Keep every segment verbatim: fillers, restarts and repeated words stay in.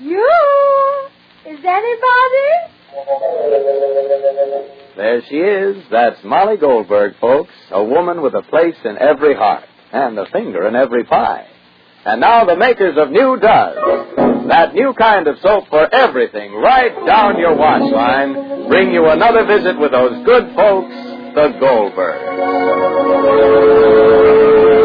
You? Is anybody? There she is. That's Molly Goldberg, folks. A woman with a place in every heart and a finger in every pie. And now the makers of New Does. That new kind of soap for everything right down your wash line bring you another visit with those good folks, the Goldbergs.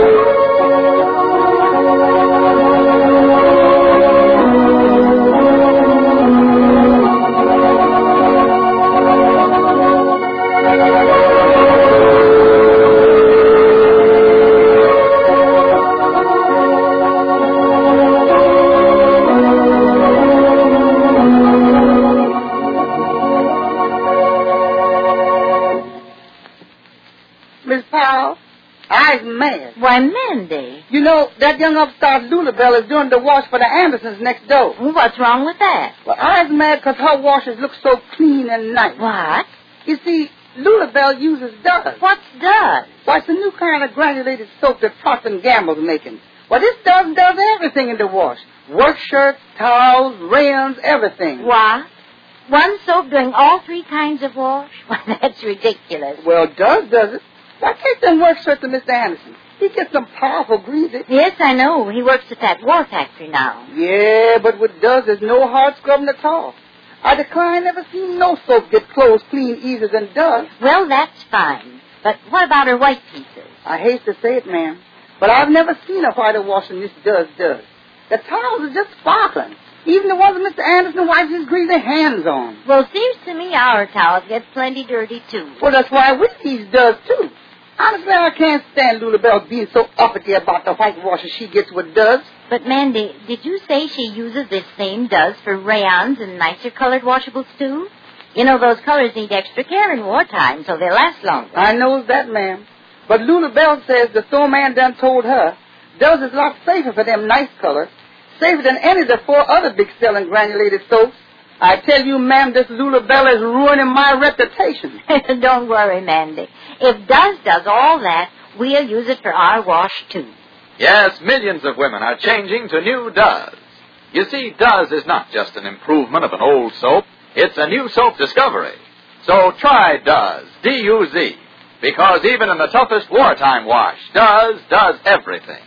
Man. Why, Mandy. You know, that young upstart Lulabelle is doing the wash for the Andersons next door. Well, what's wrong with that? Well, I was mad because her washes look so clean and nice. What? You see, Lulabelle uses Does. What's Does? Why, it's a new kind of granulated soap that Procter and Gamble's making. Well, this Does does everything in the wash. Work shirts, towels, rayons, everything. What? One soap doing all three kinds of wash? Why, that's ridiculous. Well, Does does it. Why take them work shirts to Mister Anderson? He gets some powerful greasy. Yes, I know. He works at that war factory now. Yeah, but with Does, there's no hard scrubbing at all. I decline never seen no soap get clothes clean easier than Does. Well, that's fine. But what about her white pieces? I hate to say it, ma'am, but I've never seen a whiter wash than this Does does. The towels are just sparkling. Even the ones that Mister Anderson wipes his greasy hands on. Well, it seems to me our towels get plenty dirty, too. Well, that's why Whiskey's does, too. Honestly, I can't stand Lulabelle being so uppity about the whitewashes she gets with Does. But, Mandy, did you say she uses this same Does for rayons and nicer colored washables, too? You know, those colors need extra care in wartime, so they last longer. I knows that, ma'am. But Lulabelle says the store man done told her Does is a lot safer for them nice colors, safer than any of the four other big-selling granulated soaps. I tell you, ma'am, this Lulabelle is ruining my reputation. Don't worry, Mandy. If Does does all that, we'll use it for our wash, too. Yes, millions of women are changing to New Does. You see, Does is not just an improvement of an old soap. It's a new soap discovery. So try Does, D U Z, because even in the toughest wartime wash, Does does everything.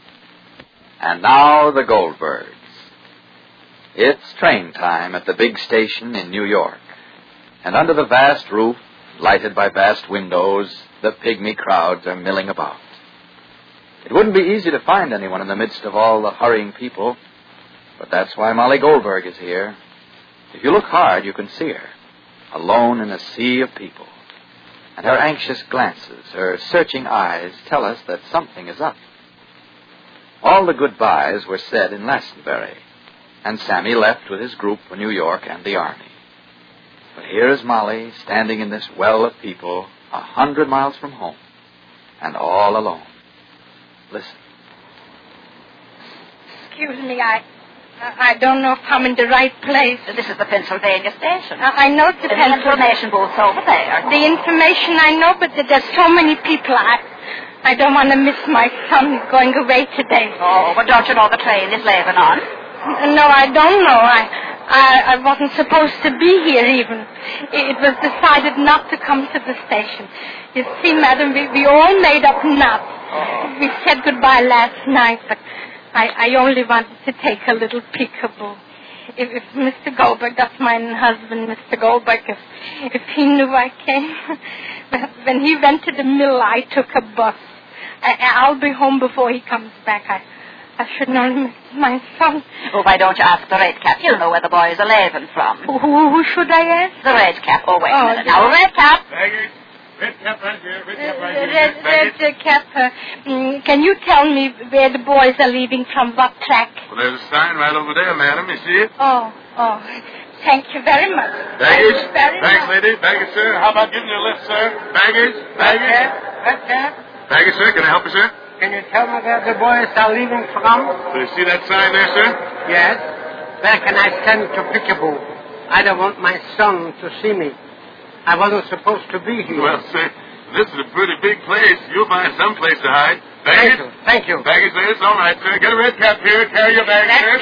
And now the Goldbergs. It's train time at the big station in New York. And under the vast roof, lighted by vast windows, the pygmy crowds are milling about. It wouldn't be easy to find anyone in the midst of all the hurrying people, but that's why Molly Goldberg is here. If you look hard, you can see her, alone in a sea of people. And her anxious glances, her searching eyes tell us that something is up. All the goodbyes were said in Glastonbury, and Sammy left with his group for New York and the Army. But here is Molly standing in this well of people a hundred miles from home, and all alone. Listen. Excuse me, I I don't know if I'm in the right place. This is the Pennsylvania station. I, I know it's the The information booth's over there. The information I know, but there's so many people. I I don't want to miss my son going away today. Oh, but don't you know the train is leaving on? No, I don't know. I, I I wasn't supposed to be here even. It was decided not to come to the station. You see, madam, we, we all made up knots. Oh. We said goodbye last night, but I, I only wanted to take a little peekaboo. If, if Mister Goldberg, that's my husband, Mister Goldberg, if, if he knew I came. When he went to the mill, I took a bus. I, I'll be home before he comes back. I I should not miss my son. Oh, why don't you ask the red cap? He'll know where the boys are leaving from. Who, who, who should I ask? The red cap. Oh, wait oh, a minute. Now, red cap. Baggage. Red cap right here. Red cap right Uh, here. red, red uh, cap. Uh, mm, can you tell me where the boys are leaving from? What track? Well, there's a sign right over there, madam. You see it? Oh, oh. Thank you very much. Baggage. Thank you very Thanks, much. lady. Baggage, sir. How about giving you a lift, sir? Baggage. Baggage. Red cap? Baggage, sir. Can I help you, sir? Can you tell me where the boys are leaving from? Do you see that sign there, sir? Yes. Where can I send to Peekaboo? I don't want my son to see me. I wasn't supposed to be here. Well, sir, this is a pretty big place. You'll find some place to hide. Thank Baggage. you. Thank you. Baggage, sir. It's all right, sir. Get a red cap here. Carry your bag, sir. Red cap.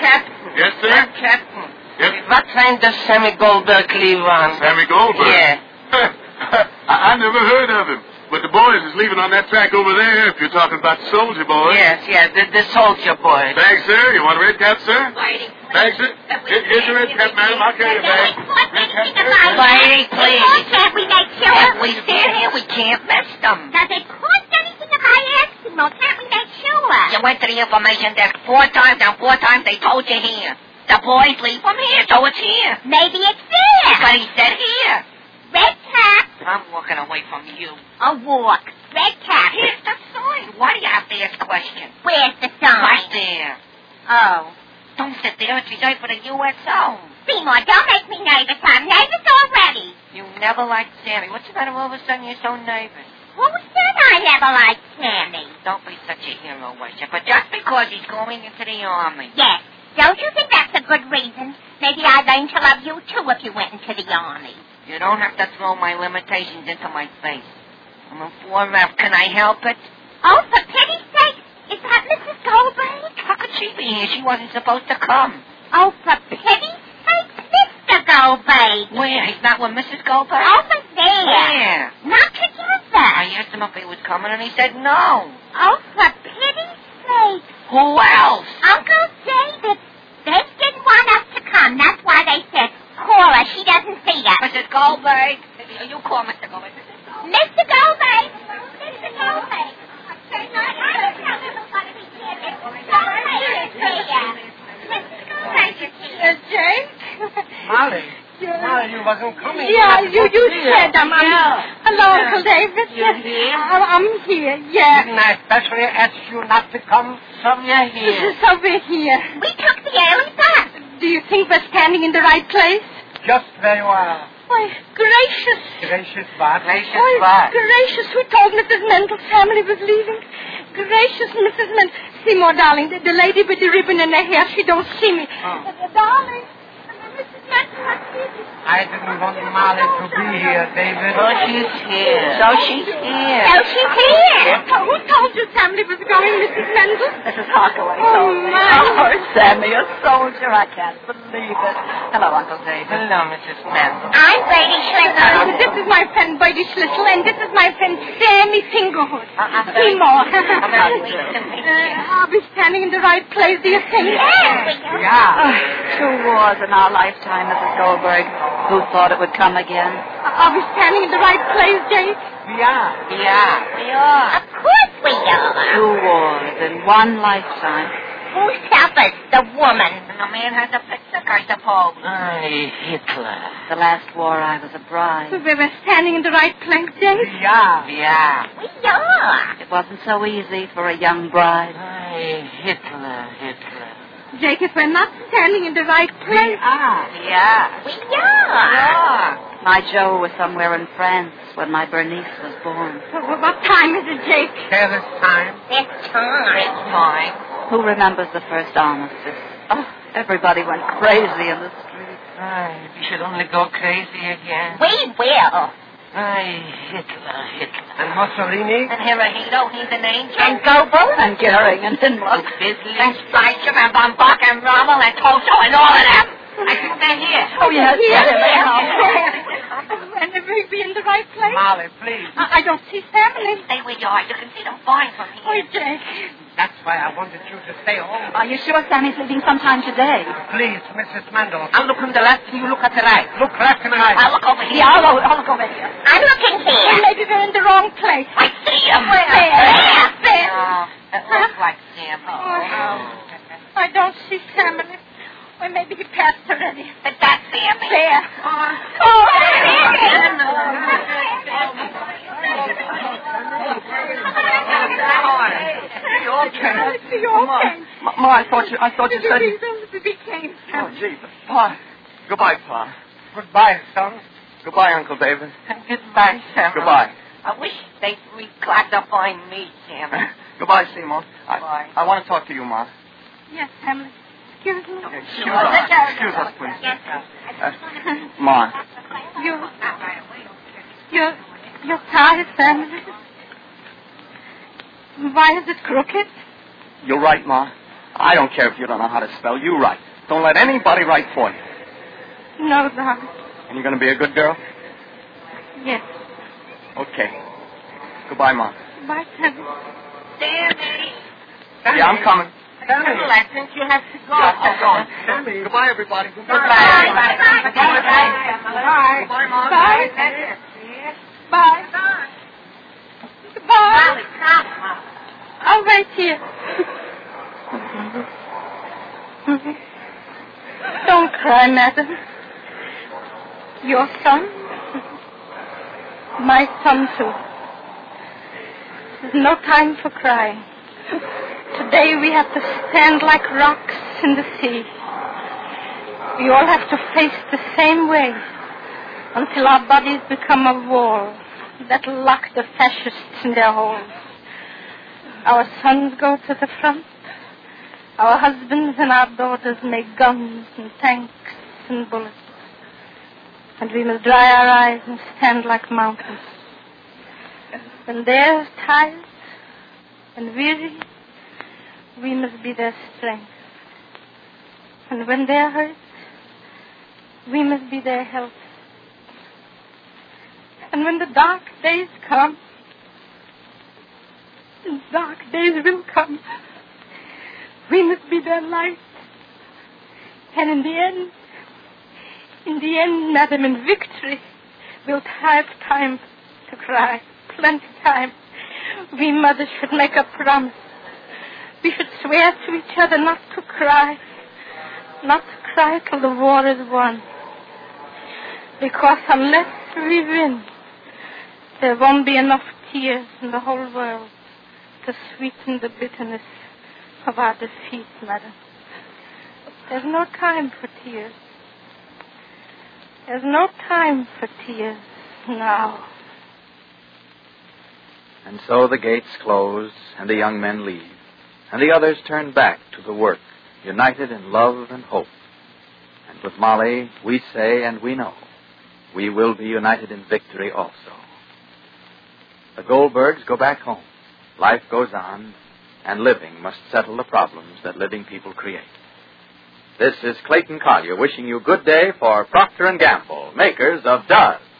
Yes, sir? Uh, Captain. Yep. What train does Sammy Goldberg leave on? Sammy Goldberg? Yeah. I, I never heard of him. But the boys is leaving on that track over there, if you're talking about the soldier boys. Yes, yeah, the, the soldier boys. Thanks, sir. You want a red cap, sir? Whitey, Thanks, sir. Here- Here's your red cap, madam. I'll carry your bag. Red cap, sir. Whitey, please. Can't we make sure? If we stand here, we can't miss them. Does it cost anything if I ask him? Or can't we make sure? You went to the information desk four times, and four times they told you here. The boys leave from here, so it's here. Maybe it's there. But he said here. Red cap. I'm walking away from you. A walk. Red cap. Here's the sign. Why do you have to ask questions? Where's the sign? Right there. Oh. Don't sit there. It's reserved for the U S O. Seymour, don't make me nervous. I'm nervous already. You never liked Sammy. What's the matter all of a sudden you're so nervous? Who said I never liked Sammy? Don't be such a hero worshiper. Just because he's going into the army. Yes. Don't you think that's a good reason? Maybe I'd learn to love you, too, if you went into the army. You don't have to throw my limitations into my face. I'm a four F. Can I help it? Oh, for pity's sake, is that Missus Goldberg? How could she be here? She wasn't supposed to come. Oh, for pity's sake, Mister Goldberg. Where? He's not with Missus Goldberg? Over there. Where? Not together. I asked him if he was coming, and he said no. Oh, for pity's sake. Who else? Uncle David. They didn't want us to come. That's why they said, call her. She doesn't see us. Missus Goldberg. You call Mister Goldberg. Mister Goldberg. Mister Goldberg. Uh, Jake? Molly. Molly, you wasn't coming. Yeah, you, you said I'm, I'm Yeah. Hello, Uncle David. You're here? I'm, I'm here, yeah. Didn't I especially ask you not to come? So you're here. So we're here. We took the early bus. Do you think we're standing in the right place? Just very well. Why, gracious. Gracious what? Gracious Why, what? gracious, who told Missus Mendel's family was leaving? Gracious, Missus Mendel. Seymour, darling, the, the lady with the ribbon in her hair, she don't see me. Oh. Uh, darling, Missus Mendel, I see you. I didn't want Molly to be here, David. So she's here. So she's here. So she's here. Uh, who told you family was going, Missus Mendel? Missus Harkaway Oh, told me. my. Oh, Sammy, a soldier. I can't believe it. Hello, Uncle David. Hello, Missus Mendel. I'm Brady Uh, Schlitter. this is my friend Buddy Schlitzel, and this is my friend Sammy Fingerhood. Uh, I'm very- Seymour. I'm very pleased to meet uh, Are we standing in the right place, do you think? Yes. Yeah. Oh, two wars in our lifetime, Missus Goldberg. Who thought it would come again? Are we standing in the right place, Jake? We are. Yeah. We are. Of course we are. Two wars in one lifetime. Who suffers? The woman. And the man has a picture, I suppose. Aye, Hitler. The last war I was a bride. We were standing in the right place, Jake? Yeah. Yeah. We are. It wasn't so easy for a young bride. Aye, Hitler, Hitler. Jake, if we're not standing in the right place... Ah. Yeah. We are. Yeah. My Joe was somewhere in France when my Bernice was born. What, what time is it, Jake? Careless time. This time. It's time. Who remembers the first armistice? Oh, everybody went crazy in the street. Aye, we should only go crazy again. We will. Aye, Hitler, Hitler. And Mussolini? And Hirohito, he's an angel. And Goebbels. And Goering and Himmler. Bisley. And Streicher and Von Bach and Rommel and Tolstoy and all of them. I think they're here. Oh, yes, yes, they And if we be in the right place? Molly, please. I, I don't see family. Stay where you are. You can see them fine from Oh, here. Jake. That's why I wanted you to stay home. Are you sure Sammy's leaving sometime today? Please, Missus Mendel. I'll look from the left and you look at the right. Look left and right. I'll look over here. Yeah, I'll, I'll look over here. I'm looking here. Maybe we're in the wrong place. I see him. Where? There. There. Oh, that looks like Sam. Oh, I don't see family. Or maybe he passed already. Is that Sammy? There. Oh, You okay? You okay? Ma, Ma, I thought you, I thought you said... We became Oh, Jesus. Pa. Goodbye, Pa. Goodbye, son. Goodbye, Uncle David. And goodbye, Sam. Goodbye. I wish they'd reclassify me, Sam. Goodbye, Seymour. I, Bye. I want to talk to you, Ma. Yes, family. Excuse me. Excuse us. Excuse us, please. Uh, Ma. You, your, your tie, family. Why is it crooked? You're right, Ma. I don't care if you don't know how to spell. You right. don't let anybody write for you. No, Doc. And you're going to be a good girl? Yes. Okay. Goodbye, Mom. Bye, Sammy. Sammy. Yeah, I'm coming. Sammy. I think you have to go. Yeah, I'm going. Sammy. Goodbye, everybody. Goodbye. Goodbye. Bye. Bye. Bye. Bye. Goodbye, Mom. Bye. Bye. Bye. Goodbye. I'll wait here. Don't cry, madam. Your son? My son, too. There's no time for crying. Today we have to stand like rocks in the sea. We all have to face the same way until our bodies become a wall that lock the fascists in their holes. Our sons go to the front. Our husbands and our daughters make guns and tanks and bullets. And we must dry our eyes and stand like mountains. When they're tired and weary, we must be their strength. And when they're hurt, we must be their help. And when the dark days come, and dark days will come, we must be their light. And in the end, in the end, madam, in victory, we'll have time to cry. Plenty time. We mothers should make a promise. We should swear to each other not to cry. Not to cry till the war is won. Because unless we win, there won't be enough tears in the whole world to sweeten the bitterness of our defeat, madam. There's no time for tears. There's no time for tears now. And so the gates close, and the young men leave, and the others turn back to the work, united in love and hope. And with Molly, we say and we know, we will be united in victory also. The Goldbergs go back home. Life goes on, and living must settle the problems that living people create. This is Clayton Collier wishing you good day for Procter and Gamble, makers of Duz.